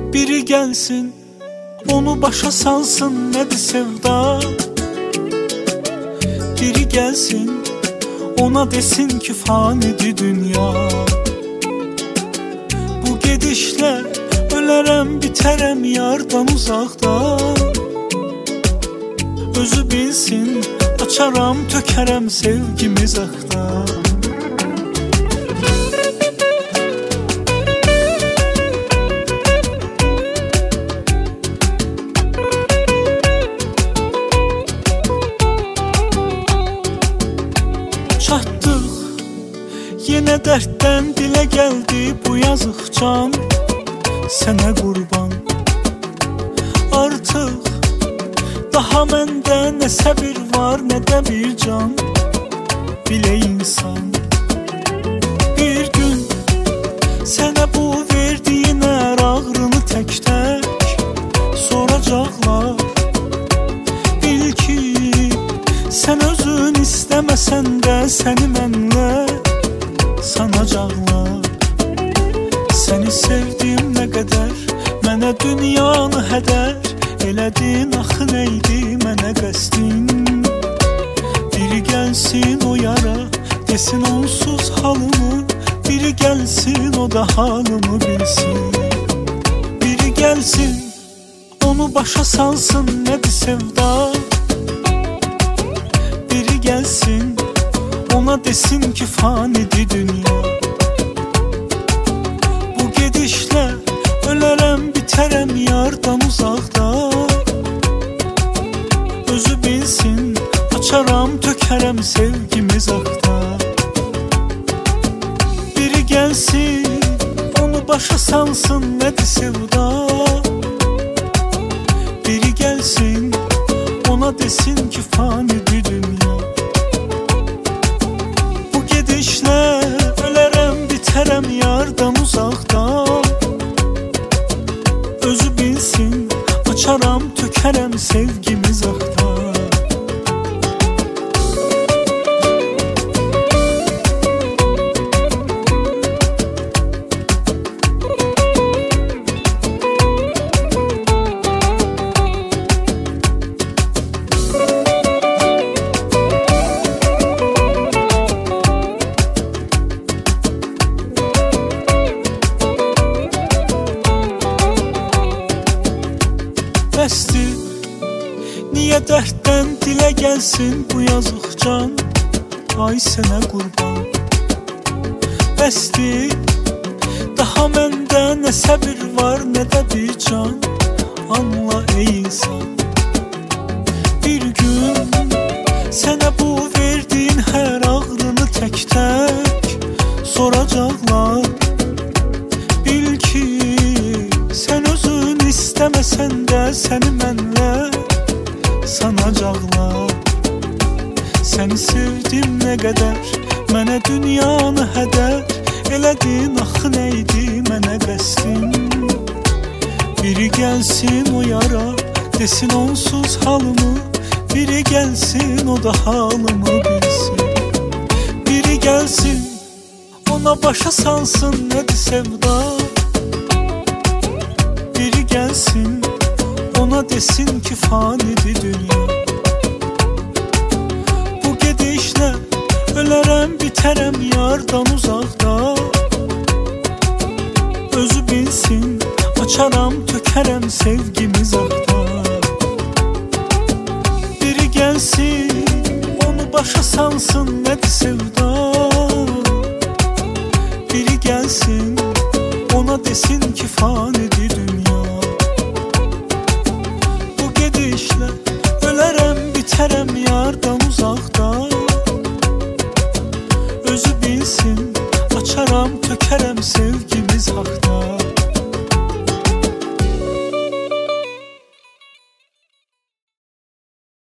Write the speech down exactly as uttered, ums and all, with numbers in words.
Biri gelsin, onu başa salsın, nedir sevda? Biri gelsin, ona desin ki fanidir dünya. Bu gedişle ölərəm, bitərəm yardan uzaqda. Özü bilsin, açaram, tökərəm sevgimiz axda. Çatdıq, yenə dərddən dilə gəldi bu yazıq can. Sənə qurban, artıq daha məndə nə səbir var, nə də bir can. Bilə insan, bir gün sənə bu verdiyin ər ağrını tək-tək soracaqlar. Bil ki, sən özün istəməsən də səni mənlə sanacaqlar. Səni sevdim nə qədər, mənə dünyanı hədər elədin, axı neydi mənə qəsdin? Biri gəlsin o yara, desin onsuz halımı. Biri gəlsin o da halımı bilsin. Biri gəlsin, onu başa salsın, nədir sevda? Biri gəlsin, ona desin ki fanidir dünya. Bu gedişlə ölərəm, bitərəm yardan uzaqda. Özü bilsin, açaram, tökərəm sevgimiz axda. Biri gəlsin, onu başa salsın, nədir sevda? Biri gəlsin, ona desin ki fanidir dünya. Bu gedişlə ölərəm, bitərəm yardan uzaqda. Özü bilsin, açaram, tökərəm sevgimiz axda. Bəsdir, niyə dərddən dilə gəlsin bu yazıq can? Ay sənə qurban. Bəsdir, daha məndə nə səbir var, nə də bir can. Anla ey insan, bir gün sənə bu verdiyin hər ağrını tək-tək soracaqlar. Bil ki, sən özün istəməsən də səni mənlə sanacaqlar. Səni sevdim nə qədər, mənə dünyanı hədər elədin, axı neydi mənə qəsdin? Biri gəlsin o yara, desin onsuz halımı. Biri gəlsin o da halımı bilsin. Biri gəlsin, ona başa salsın, nədir sevda? Biri gəlsin, ona desin ki fanidir dünya. Bu gedişlə ölərəm, bitərəm yardan uzaqda. Özü bilsin, açaram, tökərəm sevgimiz axda. Biri gəlsin, onu başa salsın, nədir sevda? Biri gəlsin, ona desin ki fanidir dünya. Bu gedişlə ölərəm, bitərəm yardan uzaqda. Özü bilsin, açaram, tökərəm sevgimiz axda.